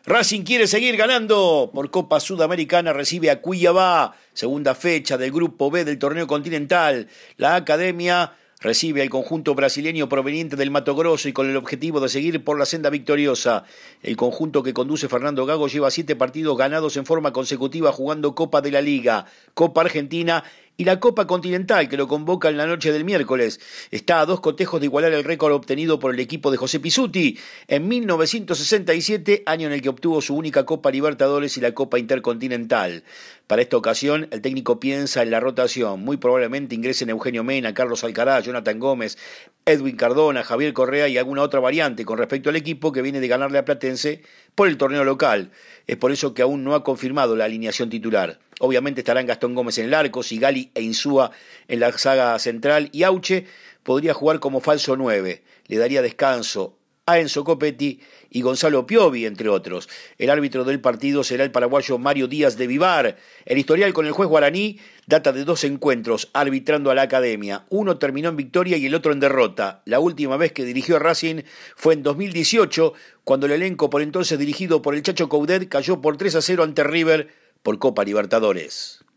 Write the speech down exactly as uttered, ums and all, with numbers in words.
Racing quiere seguir ganando. Por Copa Sudamericana recibe a Cuiabá, segunda fecha del Grupo B del torneo continental. La Academia recibe al conjunto brasileño proveniente del Mato Grosso y con el objetivo de seguir por la senda victoriosa. El conjunto que conduce Fernando Gago lleva siete partidos ganados en forma consecutiva jugando Copa de la Liga, Copa Argentina y la Copa Continental, que lo convoca en la noche del miércoles. Está a dos cotejos de igualar el récord obtenido por el equipo de José Pizzuti en mil novecientos sesenta y siete, año en el que obtuvo su única Copa Libertadores y la Copa Intercontinental. Para esta ocasión, el técnico piensa en la rotación. Muy probablemente ingresen Eugenio Mena, Carlos Alcaraz, Jonathan Gómez, Edwin Cardona, Javier Correa y alguna otra variante con respecto al equipo que viene de ganarle a Platense por el torneo local. Es por eso que aún no ha confirmado la alineación titular. Obviamente estarán Gastón Gómez en el arco, Sigali e Insúa en la saga central y Auche podría jugar como falso nueve. Le daría descanso a Enzo Copetti y Gonzalo Piovi, entre otros. El árbitro del partido será el paraguayo Mario Díaz de Vivar. El historial con el juez guaraní data de dos encuentros arbitrando a la Academia. Uno terminó en victoria y el otro en derrota. La última vez que dirigió a Racing fue en dos mil dieciocho, cuando el elenco por entonces dirigido por el Chacho Coudet cayó por tres a cero ante River por Copa Libertadores.